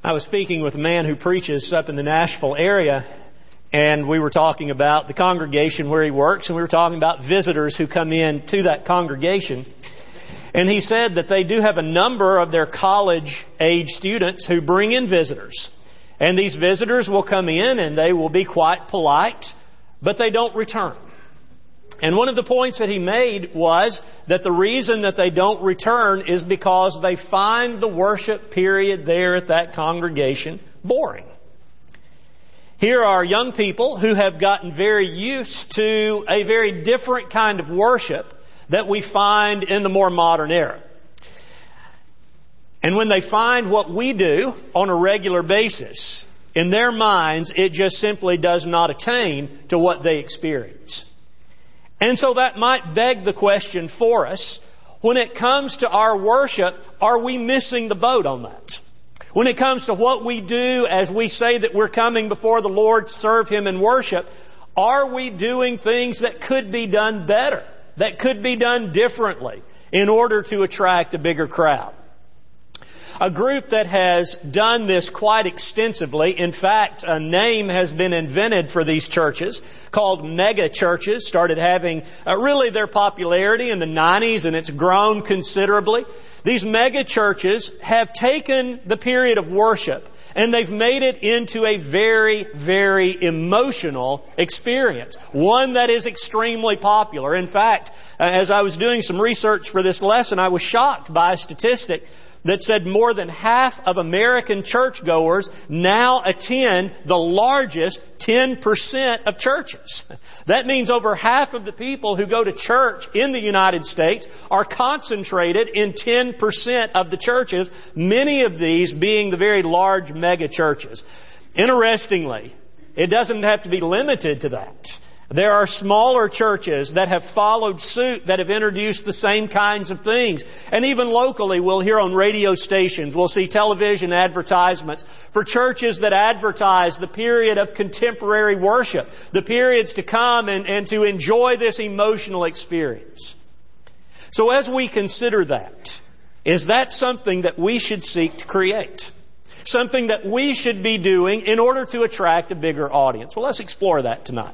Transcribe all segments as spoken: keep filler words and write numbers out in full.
I was speaking with a man who preaches up in the Nashville area, and we were talking about the congregation where he works, and we were talking about visitors who come in to that congregation. And he said that they do have a number of their college-age students who bring in visitors. And these visitors will come in and they will be quite polite, but they don't return. And one of the points that he made was that the reason that they don't return is because they find the worship period there at that congregation boring. Here are young people who have gotten very used to a very different kind of worship that we find in the more modern era. And when they find what we do on a regular basis, in their minds, it just simply does not attain to what they experience. And so that might beg the question for us, when it comes to our worship, are we missing the boat on that? When it comes to what we do as we say that we're coming before the Lord to serve Him in worship, are we doing things that could be done better, that could be done differently in order to attract a bigger crowd? A group that has done this quite extensively, in fact, a name has been invented for these churches called mega churches, started having uh, really their popularity in the nineties, and it's grown considerably. These mega churches have taken the period of worship and they've made it into a very, very emotional experience. One that is extremely popular. In fact, uh, as I was doing some research for this lesson, I was shocked by a statistic that said more than half of American churchgoers now attend the largest ten percent of churches. That means over half of the people who go to church in the United States are concentrated in ten percent of the churches, many of these being the very large mega churches. Interestingly, it doesn't have to be limited to that. There are smaller churches that have followed suit, that have introduced the same kinds of things. And even locally, we'll hear on radio stations, we'll see television advertisements for churches that advertise the period of contemporary worship, the periods to come and, and to enjoy this emotional experience. So as we consider that, is that something that we should seek to create? Something that we should be doing in order to attract a bigger audience? Well, let's explore that tonight.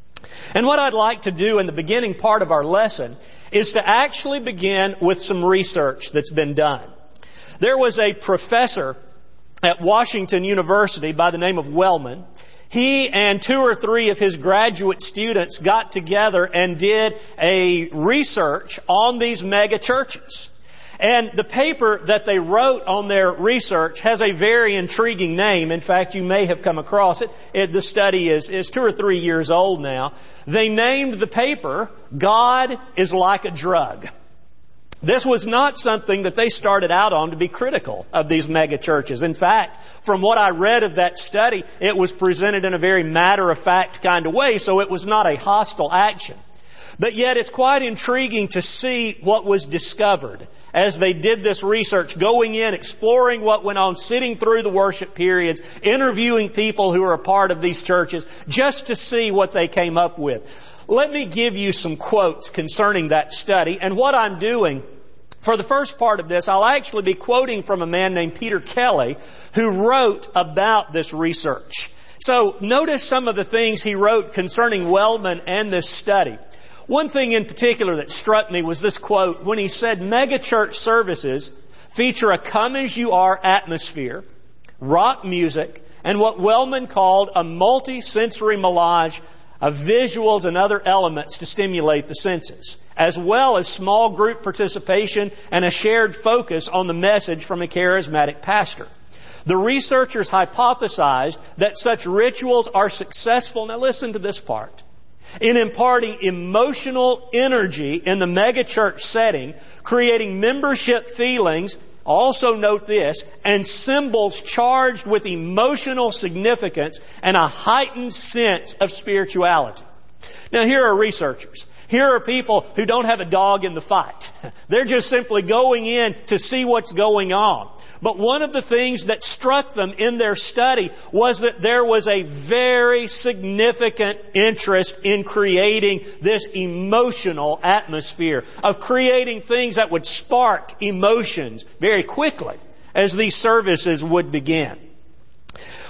And what I'd like to do in the beginning part of our lesson is to actually begin with some research that's been done. There was a professor at Washington University by the name of Wellman. He and two or three of his graduate students got together and did a research on these mega churches. And the paper that they wrote on their research has a very intriguing name. In fact, you may have come across it. it the study is, is two or three years old now. They named the paper, God is Like a Drug. This was not something that they started out on to be critical of these mega churches. In fact, from what I read of that study, it was presented in a very matter-of-fact kind of way, so it was not a hostile action. But yet it's quite intriguing to see what was discovered as they did this research, going in, exploring what went on, sitting through the worship periods, interviewing people who are a part of these churches, just to see what they came up with. Let me give you some quotes concerning that study. And what I'm doing for the first part of this, I'll actually be quoting from a man named Peter Kelly, who wrote about this research. So notice some of the things he wrote concerning Wellman and this study. One thing in particular that struck me was this quote when he said, megachurch services feature a come-as-you-are atmosphere, rock music, and what Wellman called a multi-sensory melange of visuals and other elements to stimulate the senses, as well as small group participation and a shared focus on the message from a charismatic pastor. The researchers hypothesized that such rituals are successful, now listen to this part, in imparting emotional energy in the megachurch setting, creating membership feelings, also note this, and symbols charged with emotional significance and a heightened sense of spirituality. Now here are researchers. Here are people who don't have a dog in the fight. They're just simply going in to see what's going on. But one of the things that struck them in their study was that there was a very significant interest in creating this emotional atmosphere, of creating things that would spark emotions very quickly as these services would begin.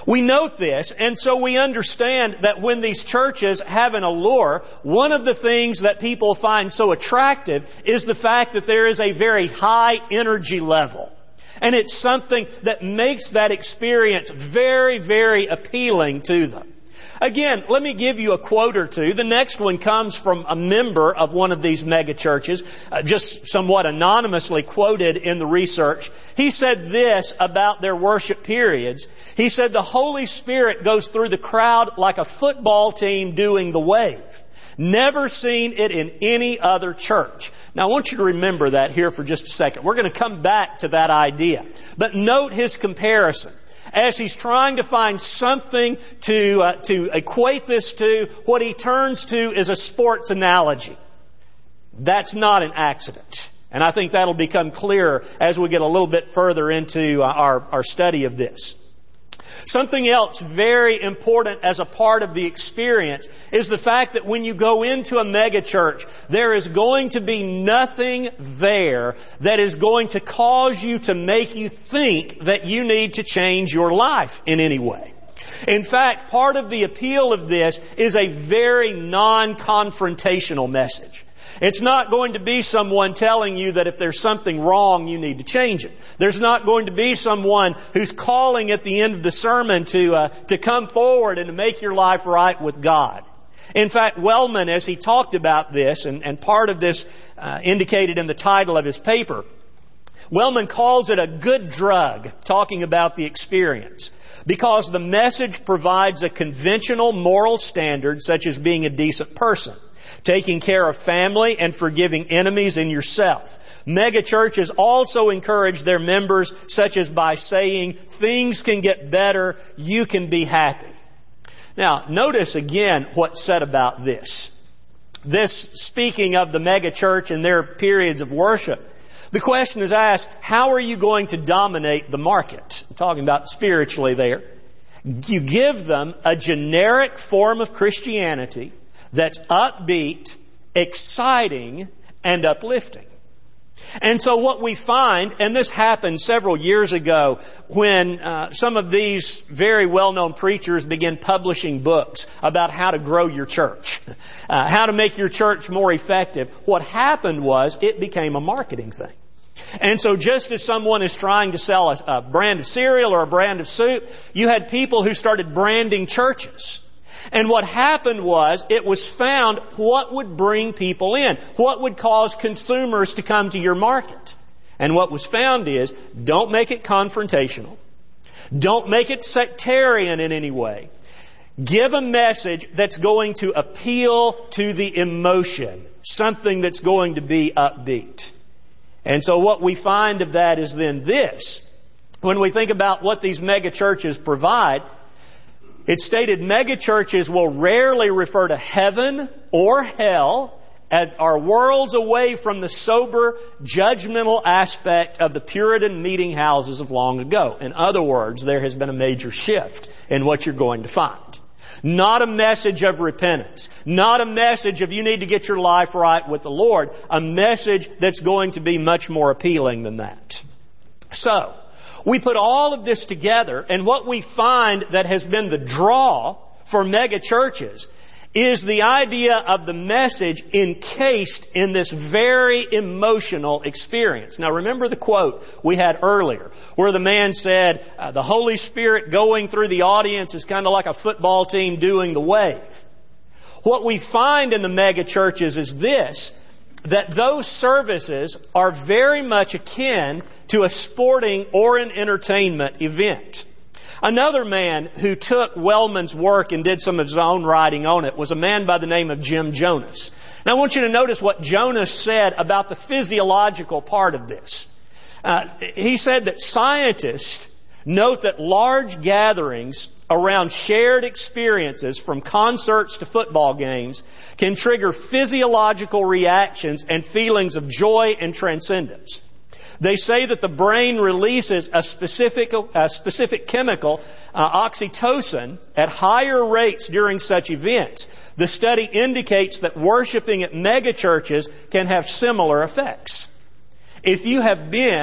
We note this, and so we understand that when these churches have an allure, one of the things that people find so attractive is the fact that there is a very high energy level. And it's something that makes that experience very, very appealing to them. Again, let me give you a quote or two. The next one comes from a member of one of these mega churches, uh, just somewhat anonymously quoted in the research. He said this about their worship periods. He said, "The Holy Spirit goes through the crowd like a football team doing the wave. Never seen it in any other church." Now, I want you to remember that here for just a second. We're going to come back to that idea. But note his comparison as he's trying to find something to uh, to equate this to. What he turns to is a sports analogy. That's not an accident. And I think that'll become clearer as we get a little bit further into our, our study of this. Something else very important as a part of the experience is the fact that when you go into a mega church, there is going to be nothing there that is going to cause you to make you think that you need to change your life in any way. In fact, part of the appeal of this is a very non-confrontational message. It's not going to be someone telling you that if there's something wrong, you need to change it. There's not going to be someone who's calling at the end of the sermon to uh, to come forward and to make your life right with God. In fact, Wellman, as he talked about this, and, and part of this uh, indicated in the title of his paper, Wellman calls it a good drug, talking about the experience, because the message provides a conventional moral standard, such as being a decent person, taking care of family, and forgiving enemies and yourself. Mega churches also encourage their members, such as by saying, things can get better, you can be happy. Now, notice again what's said about this. This, speaking of the mega church and their periods of worship, the question is asked, how are you going to dominate the market? I'm talking about spiritually there. You give them a generic form of Christianity that's upbeat, exciting, and uplifting. And so what we find, and this happened several years ago when uh, some of these very well-known preachers began publishing books about how to grow your church, uh, how to make your church more effective. What happened was it became a marketing thing. And so just as someone is trying to sell a, a brand of cereal or a brand of soup, you had people who started branding churches. And what happened was, it was found what would bring people in, what would cause consumers to come to your market. And what was found is, don't make it confrontational. Don't make it sectarian in any way. Give a message that's going to appeal to the emotion, something that's going to be upbeat. And so what we find of that is then this. When we think about what these mega churches provide, it's stated mega churches will rarely refer to heaven or hell and are worlds away from the sober, judgmental aspect of the Puritan meeting houses of long ago. In other words, there has been a major shift in what you're going to find. Not a message of repentance. Not a message of you need to get your life right with the Lord. A message that's going to be much more appealing than that. So, we put all of this together, and what we find that has been the draw for mega churches is the idea of the message encased in this very emotional experience. Now remember the quote we had earlier where the man said, uh, the Holy Spirit going through the audience is kind of like a football team doing the wave. What we find in the mega churches is this, that those services are very much akin to a sporting or an entertainment event. Another man who took Wellman's work and did some of his own writing on it was a man by the name of Jim Jonas. Now I want you to notice what Jonas said about the physiological part of this. Uh, he said that scientists note that large gatherings around shared experiences from concerts to football games can trigger physiological reactions and feelings of joy and transcendence. They say that the brain releases a specific, a specific chemical, uh, oxytocin, at higher rates during such events. The study indicates that worshiping at megachurches can have similar effects. If you have been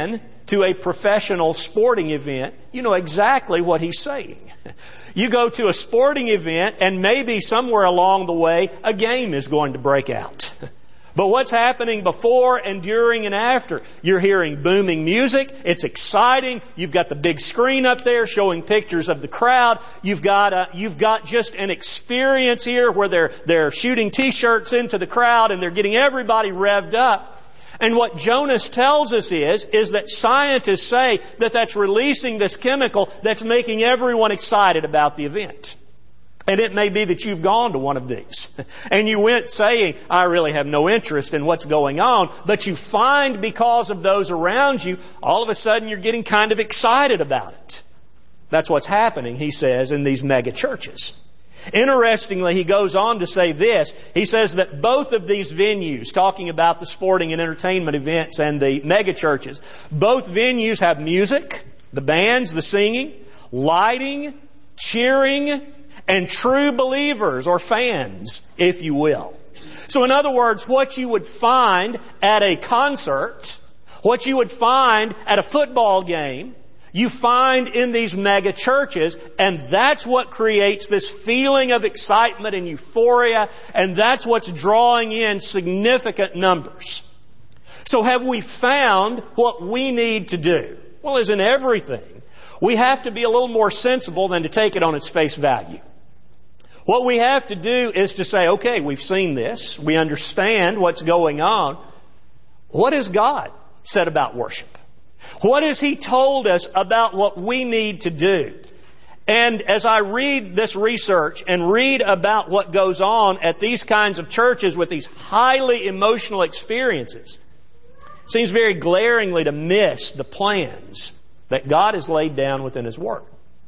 to a professional sporting event, you know exactly what he's saying. You go to a sporting event and maybe somewhere along the way a game is going to break out. But what's happening before and during and after? You're hearing booming music. It's exciting. You've got the big screen up there showing pictures of the crowd. You've got a, you've got just an experience here where they're, they're shooting t-shirts into the crowd and they're getting everybody revved up. And what Jonas tells us is, is that scientists say that that's releasing this chemical that's making everyone excited about the event. And it may be that you've gone to one of these. And you went saying, I really have no interest in what's going on. But you find because of those around you, all of a sudden you're getting kind of excited about it. That's what's happening, he says, in these mega churches. Interestingly, he goes on to say this. He says that both of these venues, talking about the sporting and entertainment events and the mega churches, both venues have music, the bands, the singing, lighting, cheering, and true believers or fans, if you will. So in other words, what you would find at a concert, what you would find at a football game, you find in these mega churches, and that's what creates this feeling of excitement and euphoria, and that's what's drawing in significant numbers. So have we found what we need to do? Well, as in everything, we have to be a little more sensible than to take it on its face value. What we have to do is to say, okay, we've seen this. We understand what's going on. What has God said about worship? What has He told us about what we need to do? And as I read this research and read about what goes on at these kinds of churches with these highly emotional experiences, it seems very glaringly to miss the plans that God has laid down within His Word.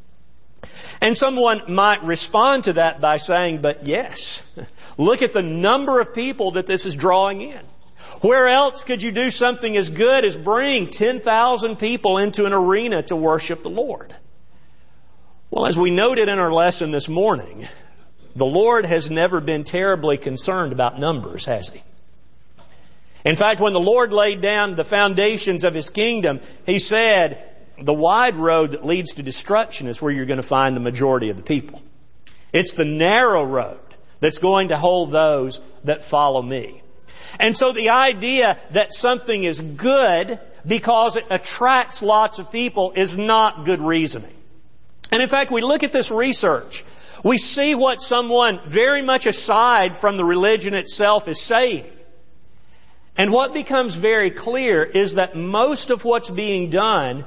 And someone might respond to that by saying, but yes, look at the number of people that this is drawing in. Where else could you do something as good as bring ten thousand people into an arena to worship the Lord? Well, as we noted in our lesson this morning, the Lord has never been terribly concerned about numbers, has He? In fact, when the Lord laid down the foundations of His kingdom, He said, the wide road that leads to destruction is where you're going to find the majority of the people. It's the narrow road that's going to hold those that follow me. And so the idea that something is good because it attracts lots of people is not good reasoning. And in fact, we look at this research. We see what someone very much aside from the religion itself is saying. And what becomes very clear is that most of what's being done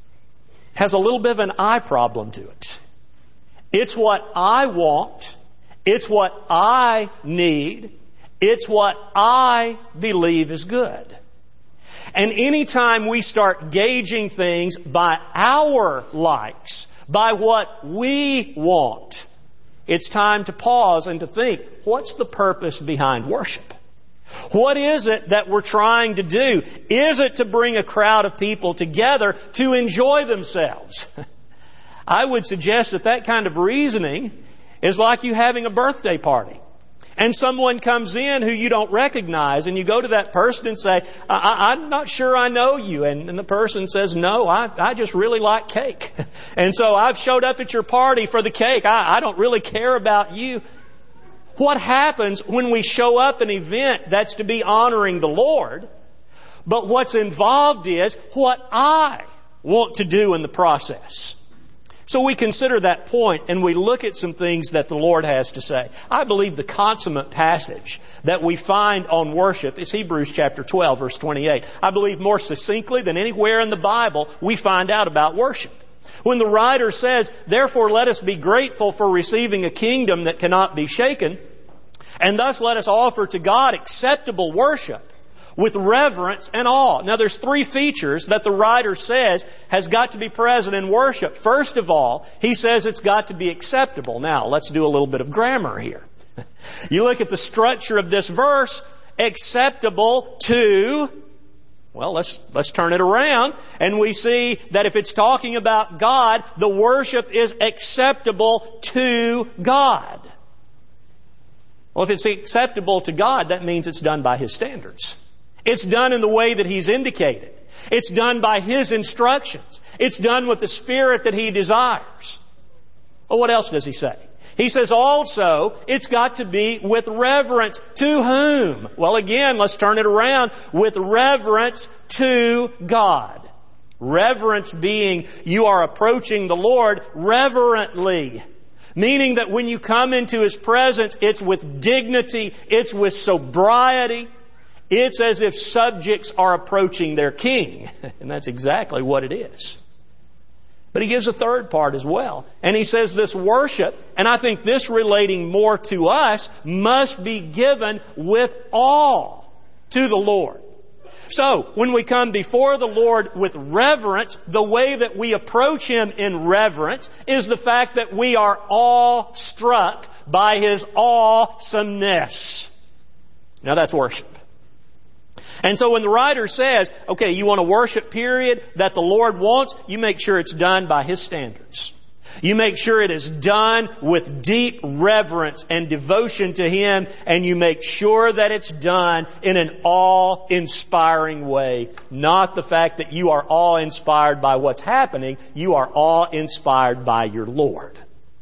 has a little bit of an I problem to it. It's what I want. It's what I need. It's what I believe is good. And anytime we start gauging things by our likes, by what we want, it's time to pause and to think, what's the purpose behind worship? What is it that we're trying to do? Is it to bring a crowd of people together to enjoy themselves? I would suggest that that kind of reasoning is like you having a birthday party. And someone comes in who you don't recognize, and you go to that person and say, I- I'm not sure I know you. And, and the person says, no, I, I just really like cake. And so I've showed up at your party for the cake. I, I don't really care about you. What happens when we show up an event that's to be honoring the Lord, but what's involved is what I want to do in the process? So we consider that point and we look at some things that the Lord has to say. I believe the consummate passage that we find on worship is Hebrews chapter twelve, verse twenty-eight. I believe more succinctly than anywhere in the Bible we find out about worship. When the writer says, therefore let us be grateful for receiving a kingdom that cannot be shaken, and thus let us offer to God acceptable worship with reverence and awe. Now there's three features that the writer says has got to be present in worship. First of all, he says it's got to be acceptable. Now let's do a little bit of grammar here. You look at the structure of this verse, acceptable to, well, let's, let's turn it around, and we see that if it's talking about God, the worship is acceptable to God. Well, if it's acceptable to God, that means it's done by His standards. It's done in the way that He's indicated. It's done by His instructions. It's done with the spirit that He desires. Well, what else does He say? He says also, it's got to be with reverence. To whom? Well, again, let's turn it around. With reverence to God. Reverence being you are approaching the Lord reverently. Meaning that when you come into His presence, it's with dignity, it's with sobriety. It's as if subjects are approaching their king. And that's exactly what it is. But He gives a third part as well. And He says this worship, and I think this relating more to us, must be given with awe to the Lord. So, when we come before the Lord with reverence, the way that we approach Him in reverence is the fact that we are awe-struck by His awesomeness. Now that's worship. And so when the writer says, okay, you want a worship period that the Lord wants, you make sure it's done by His standards. You make sure it is done with deep reverence and devotion to Him, and you make sure that it's done in an awe-inspiring way. Not the fact that you are awe-inspired by what's happening, you are awe-inspired by your Lord.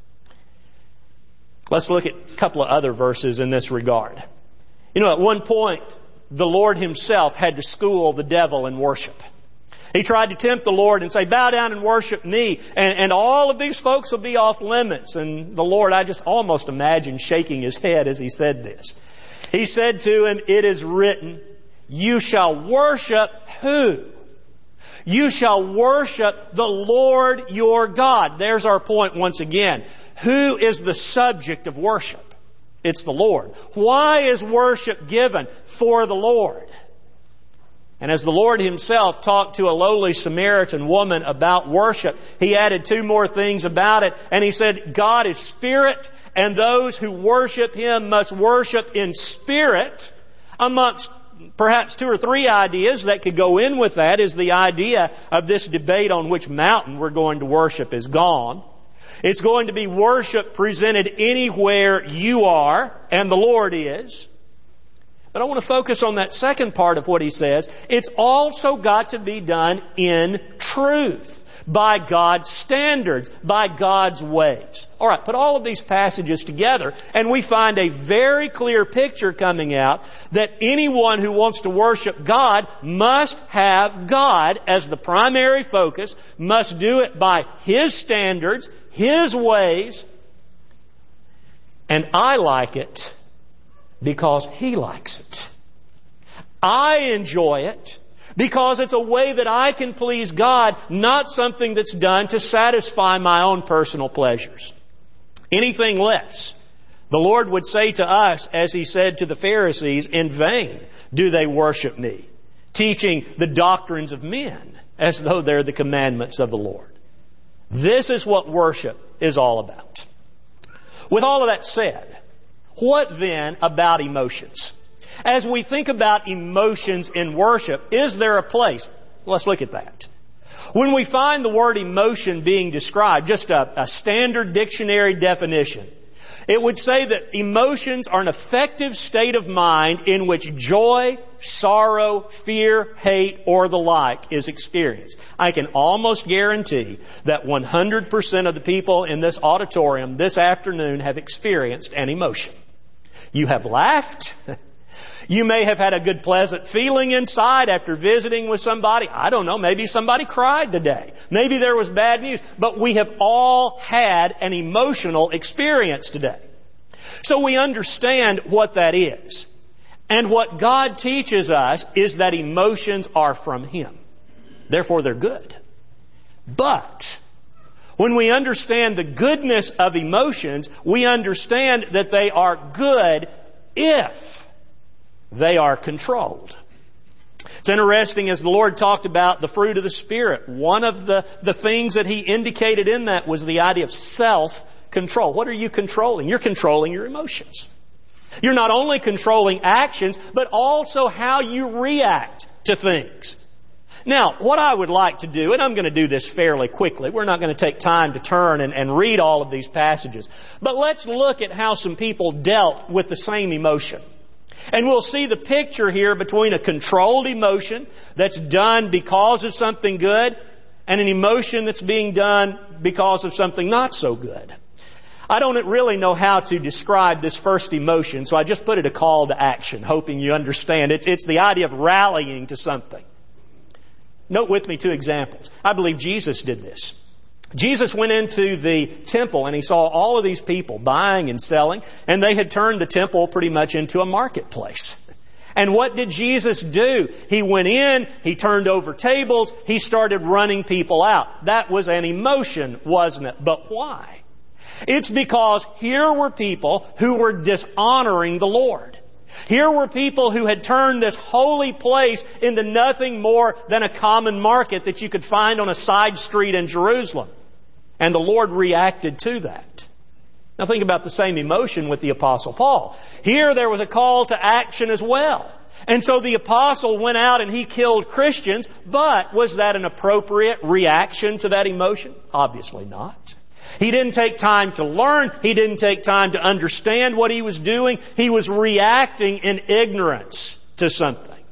Let's look at a couple of other verses in this regard. You know, at one point, the Lord Himself had to school the devil in worship. He tried to tempt the Lord and say, bow down and worship me, and, and all of these folks will be off limits. And the Lord, I just almost imagine shaking His head as He said this. He said to him, it is written, you shall worship who? You shall worship the Lord your God. There's our point once again. Who is the subject of worship? It's the Lord. Why is worship given? For the Lord. And as the Lord Himself talked to a lowly Samaritan woman about worship, He added two more things about it. And He said, God is spirit, and those who worship Him must worship in spirit. Amongst perhaps two or three ideas that could go in with that is the idea of this debate on which mountain we're going to worship is gone. It's going to be worship presented anywhere you are, and the Lord is. But I want to focus on that second part of what He says. It's also got to be done in truth, by God's standards, by God's ways. All right, put all of these passages together, and we find a very clear picture coming out that anyone who wants to worship God must have God as the primary focus, must do it by His standards, His ways, and I like it because He likes it. I enjoy it because it's a way that I can please God, not something that's done to satisfy my own personal pleasures. Anything less, the Lord would say to us, as He said to the Pharisees, in vain do they worship me, teaching the doctrines of men as though they're the commandments of the Lord. This is what worship is all about. With all of that said, what then about emotions? As we think about emotions in worship, is there a place? Let's look at that. When we find the word emotion being described, just a, a standard dictionary definition, it would say that emotions are an affective state of mind in which joy, sorrow, fear, hate, or the like is experienced. I can almost guarantee that one hundred percent of the people in this auditorium this afternoon have experienced an emotion. You have laughed. You may have had a good pleasant feeling inside after visiting with somebody. I don't know, maybe somebody cried today. Maybe there was bad news. But we have all had an emotional experience today. So we understand what that is. And what God teaches us is that emotions are from Him. Therefore they're good. But when we understand the goodness of emotions, we understand that they are good if they are controlled. It's interesting, as the Lord talked about the fruit of the Spirit, one of the, the things that He indicated in that was the idea of self-control. What are you controlling? You're controlling your emotions. You're not only controlling actions, but also how you react to things. Now, what I would like to do, and I'm going to do this fairly quickly, we're not going to take time to turn and, and read all of these passages, but let's look at how some people dealt with the same emotion. And we'll see the picture here between a controlled emotion that's done because of something good and an emotion that's being done because of something not so good. I don't really know how to describe this first emotion, so I just put it a call to action, hoping you understand. It's, it's the idea of rallying to something. Note with me two examples. I believe Jesus did this. Jesus went into the temple and he saw all of these people buying and selling, and they had turned the temple pretty much into a marketplace. And what did Jesus do? He went in, he turned over tables, he started running people out. That was an emotion, wasn't it? But why? It's because here were people who were dishonoring the Lord. Here were people who had turned this holy place into nothing more than a common market that you could find on a side street in Jerusalem. And the Lord reacted to that. Now think about the same emotion with the Apostle Paul. Here there was a call to action as well. And so the Apostle went out and he killed Christians, but was that an appropriate reaction to that emotion? Obviously not. He didn't take time to learn. He didn't take time to understand what he was doing. He was reacting in ignorance to something.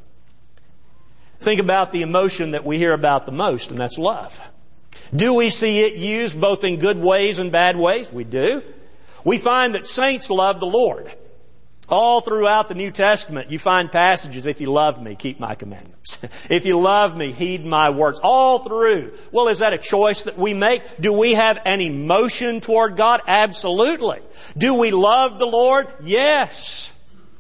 Think about the emotion that we hear about the most, and that's love. Do we see it used both in good ways and bad ways? We do. We find that saints love the Lord. All throughout the New Testament, you find passages, if you love me, keep my commandments. If you love me, heed my words. All through. Well, is that a choice that we make? Do we have an emotion toward God? Absolutely. Do we love the Lord? Yes.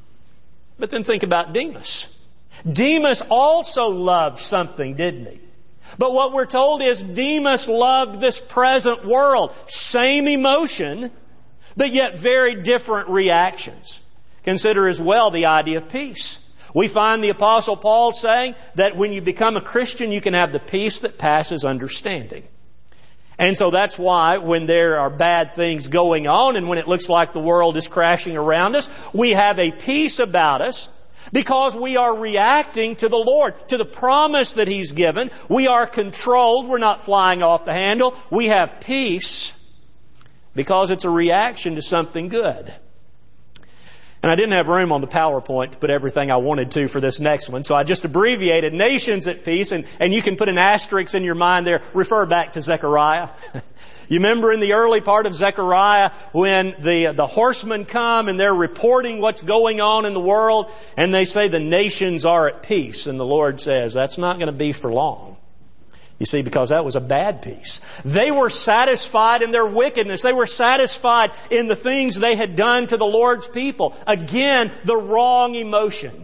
But then think about Demas. Demas also loved something, didn't he? But what we're told is Demas loved this present world. Same emotion, but yet very different reactions. Consider as well the idea of peace. We find the Apostle Paul saying that when you become a Christian, you can have the peace that passes understanding. And so that's why when there are bad things going on and when it looks like the world is crashing around us, we have a peace about us because we are reacting to the Lord, to the promise that He's given. We are controlled. We're not flying off the handle. We have peace because it's a reaction to something good. And I didn't have room on the PowerPoint to put everything I wanted to for this next one, so I just abbreviated nations at peace, and, and you can put an asterisk in your mind there, refer back to Zechariah. You remember in the early part of Zechariah when the, the horsemen come and they're reporting what's going on in the world, and they say the nations are at peace, and the Lord says that's not going to be for long. You see, because that was a bad peace. They were satisfied in their wickedness. They were satisfied in the things they had done to the Lord's people. Again, the wrong emotion.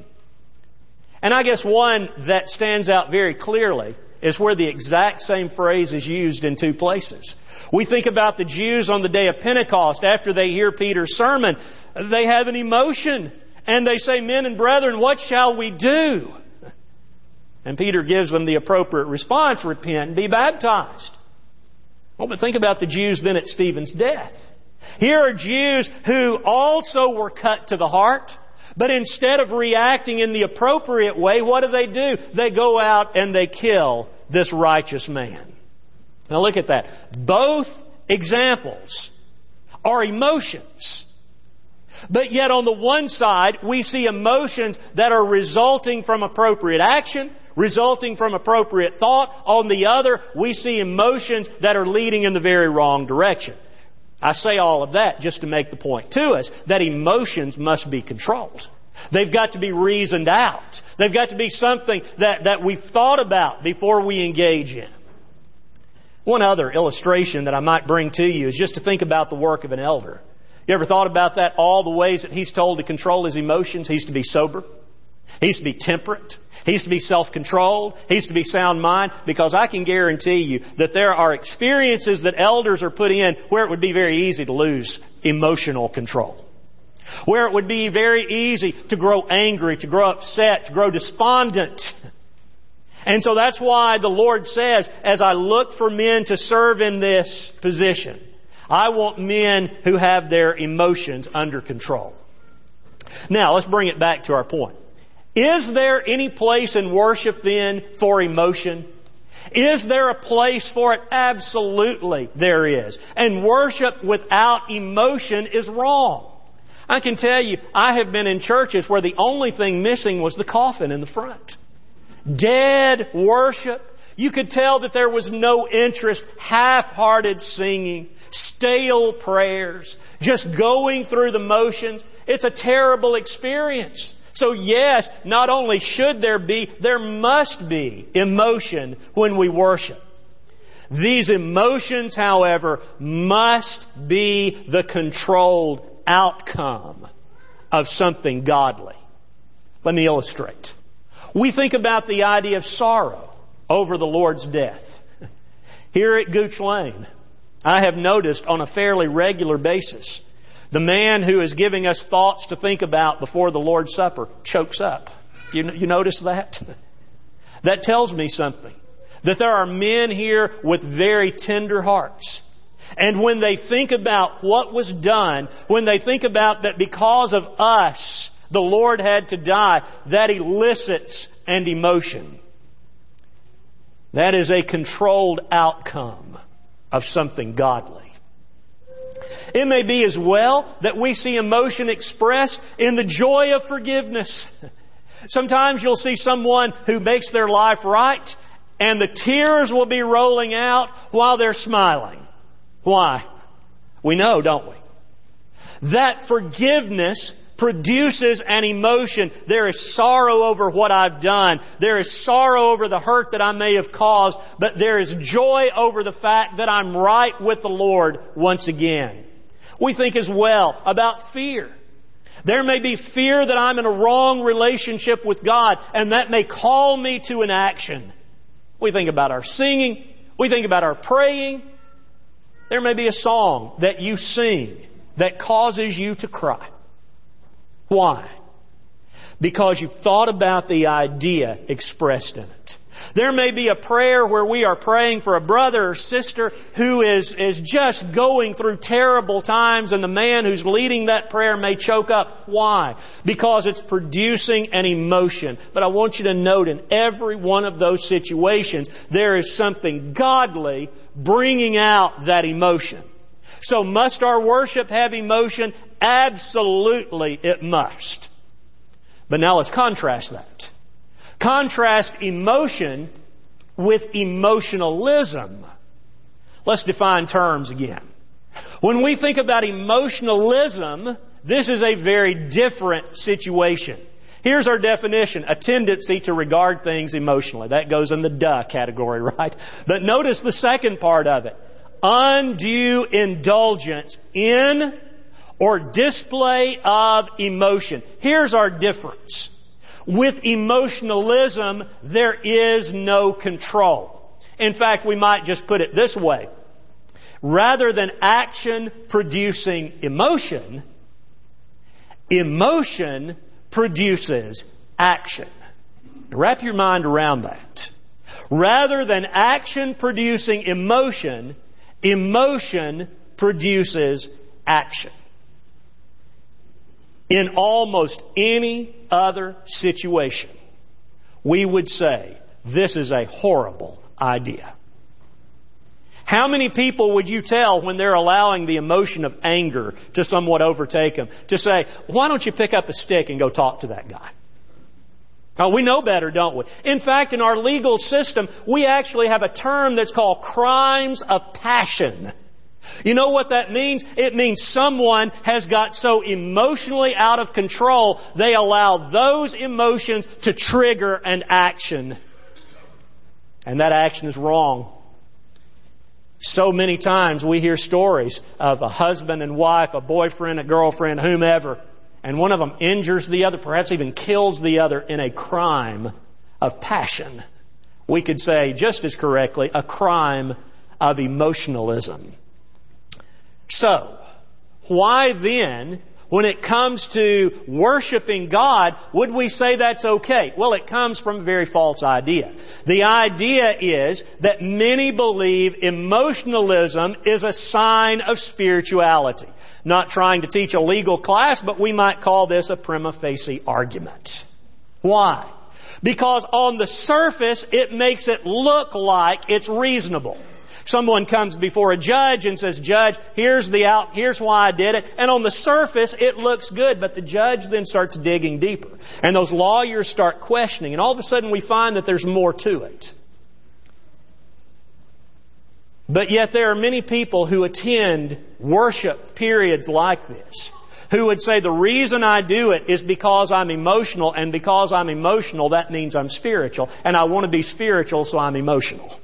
And I guess one that stands out very clearly is where the exact same phrase is used in two places. We think about the Jews on the day of Pentecost. After they hear Peter's sermon, they have an emotion. And they say, "Men and brethren, what shall we do?" And Peter gives them the appropriate response, repent and be baptized. Well, but think about the Jews then at Stephen's death. Here are Jews who also were cut to the heart, but instead of reacting in the appropriate way, what do they do? They go out and they kill this righteous man. Now look at that. Both examples are emotions. But yet on the one side, we see emotions that are resulting from appropriate action, resulting from appropriate thought. On the other, we see emotions that are leading in the very wrong direction. I say all of that just to make the point to us that emotions must be controlled. They've got to be reasoned out. They've got to be something that, that we've thought about before we engage in. One other illustration that I might bring to you is just to think about the work of an elder. You ever thought about that? All the ways that he's told to control his emotions. He's to be sober. He's to be temperate. He's to be self-controlled. He's to be sound mind. Because I can guarantee you that there are experiences that elders are put in where it would be very easy to lose emotional control. Where it would be very easy to grow angry, to grow upset, to grow despondent. And so that's why the Lord says, as I look for men to serve in this position, I want men who have their emotions under control. Now, let's bring it back to our point. Is there any place in worship then for emotion? Is there a place for it? Absolutely there is. And worship without emotion is wrong. I can tell you, I have been in churches where the only thing missing was the coffin in the front. Dead worship. You could tell that there was no interest, half-hearted singing, stale prayers, just going through the motions. It's a terrible experience. So yes, not only should there be, there must be emotion when we worship. These emotions, however, must be the controlled outcome of something godly. Let me illustrate. We think about the idea of sorrow over the Lord's death. Here at Gooch Lane, I have noticed on a fairly regular basis, the man who is giving us thoughts to think about before the Lord's Supper chokes up. You, you notice that? That tells me something. That there are men here with very tender hearts. And when they think about what was done, when they think about that because of us, the Lord had to die, that elicits an emotion. That is a controlled outcome of something godly. It may be as well that we see emotion expressed in the joy of forgiveness. Sometimes you'll see someone who makes their life right, and the tears will be rolling out while they're smiling. Why? We know, don't we? That forgiveness produces an emotion. There is sorrow over what I've done. There is sorrow over the hurt that I may have caused. But there is joy over the fact that I'm right with the Lord once again. We think as well about fear. There may be fear that I'm in a wrong relationship with God, and that may call me to an action. We think about our singing. We think about our praying. There may be a song that you sing that causes you to cry. Why? Because you've thought about the idea expressed in it. There may be a prayer where we are praying for a brother or sister who is, is just going through terrible times, and the man who's leading that prayer may choke up. Why? Because it's producing an emotion. But I want you to note in every one of those situations, there is something godly bringing out that emotion. So must our worship have emotion? Absolutely it must. But now let's contrast that. Contrast emotion with emotionalism. Let's define terms again. When we think about emotionalism, this is a very different situation. Here's our definition: a tendency to regard things emotionally. That goes in the duh category, right? But notice the second part of it. Undue indulgence in or display of emotion. Here's our difference. With emotionalism, there is no control. In fact, we might just put it this way. Rather than action producing emotion, emotion produces action. Now, wrap your mind around that. Rather than action producing emotion, emotion produces action. In almost any other situation, we would say this is a horrible idea. How many people would you tell when they're allowing the emotion of anger to somewhat overtake them to say, why don't you pick up a stick and go talk to that guy? Oh, we know better, don't we? In fact, in our legal system, we actually have a term that's called crimes of passion. You know what that means? It means someone has got so emotionally out of control, they allow those emotions to trigger an action. And that action is wrong. So many times we hear stories of a husband and wife, a boyfriend, a girlfriend, whomever, and one of them injures the other, perhaps even kills the other in a crime of passion. We could say, just as correctly, a crime of emotionalism. So, why then, when it comes to worshiping God, would we say that's okay? Well, it comes from a very false idea. The idea is that many believe emotionalism is a sign of spirituality. Not trying to teach a legal class, but we might call this a prima facie argument. Why? Because on the surface, it makes it look like it's reasonable. Someone comes before a judge and says, Judge, here's the out, here's why I did it. And on the surface, it looks good, but the judge then starts digging deeper. And those lawyers start questioning, and all of a sudden we find that there's more to it. But yet there are many people who attend worship periods like this, who would say the reason I do it is because I'm emotional, and because I'm emotional, that means I'm spiritual, and I want to be spiritual, so I'm emotional.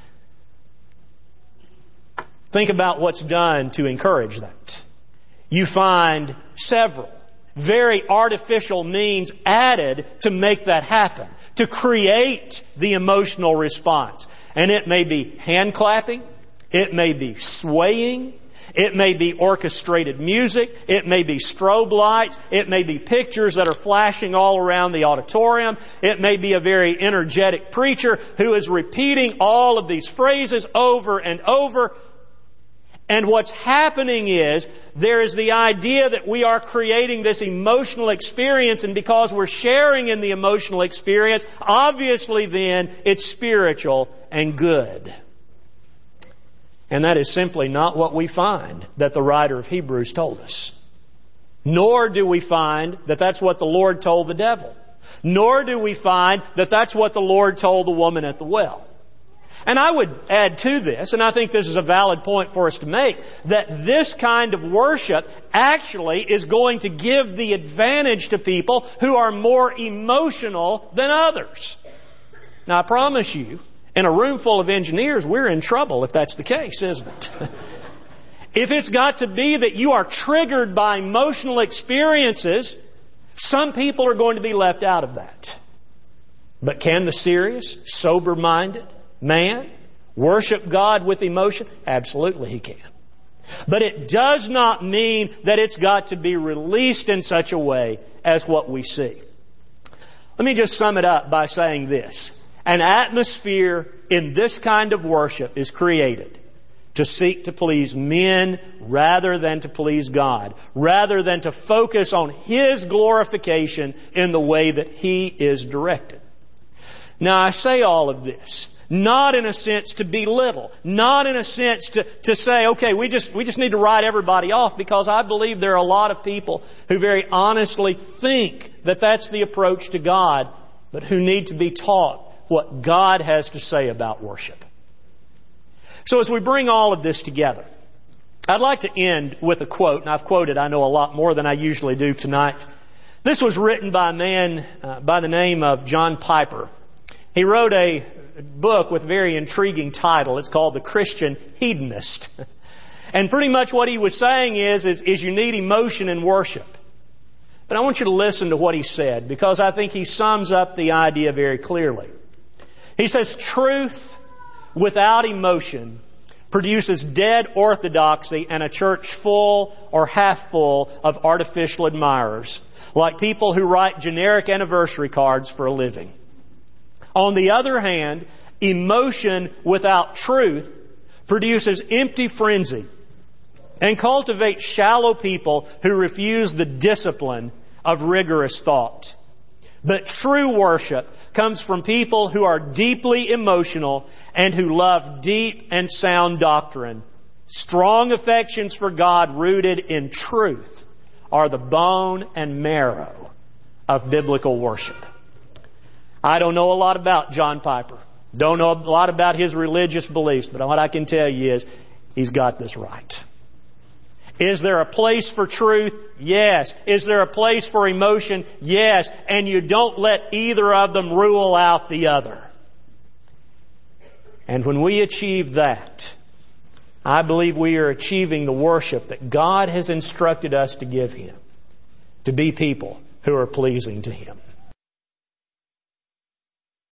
Think about what's done to encourage that. You find several very artificial means added to make that happen, to create the emotional response. And it may be hand clapping, it may be swaying, it may be orchestrated music, it may be strobe lights, it may be pictures that are flashing all around the auditorium, it may be a very energetic preacher who is repeating all of these phrases over and over. And what's happening is, there is the idea that we are creating this emotional experience, and because we're sharing in the emotional experience, obviously then it's spiritual and good. And that is simply not what we find that the writer of Hebrews told us. Nor do we find that that's what the Lord told the devil. Nor do we find that that's what the Lord told the woman at the well. And I would add to this, and I think this is a valid point for us to make, that this kind of worship actually is going to give the advantage to people who are more emotional than others. Now I promise you, in a room full of engineers, we're in trouble if that's the case, isn't it? If it's got to be that you are triggered by emotional experiences, some people are going to be left out of that. But can the serious, sober-minded man worship God with emotion? Absolutely he can. But it does not mean that it's got to be released in such a way as what we see. Let me just sum it up by saying this. An atmosphere in this kind of worship is created to seek to please men rather than to please God, rather than to focus on His glorification in the way that He is directed. Now I say all of this not in a sense to belittle, not in a sense to, to say, okay, we just, we just need to write everybody off, because I believe there are a lot of people who very honestly think that that's the approach to God, but who need to be taught what God has to say about worship. So as we bring all of this together, I'd like to end with a quote, and I've quoted, I know, a lot more than I usually do tonight. This was written by a man uh, by the name of John Piper. He wrote a book with a very intriguing title. It's called The Christian Hedonist. And pretty much what he was saying is, is, is you need emotion in worship. But I want you to listen to what he said, because I think he sums up the idea very clearly. He says, truth without emotion produces dead orthodoxy and a church full or half full of artificial admirers, like people who write generic anniversary cards for a living. On the other hand, emotion without truth produces empty frenzy and cultivates shallow people who refuse the discipline of rigorous thought. But true worship comes from people who are deeply emotional and who love deep and sound doctrine. Strong affections for God rooted in truth are the bone and marrow of biblical worship. I don't know a lot about John Piper. Don't know a lot about his religious beliefs, but what I can tell you is he's got this right. Is there a place for truth? Yes. Is there a place for emotion? Yes. And you don't let either of them rule out the other. And when we achieve that, I believe we are achieving the worship that God has instructed us to give Him, to be people who are pleasing to Him.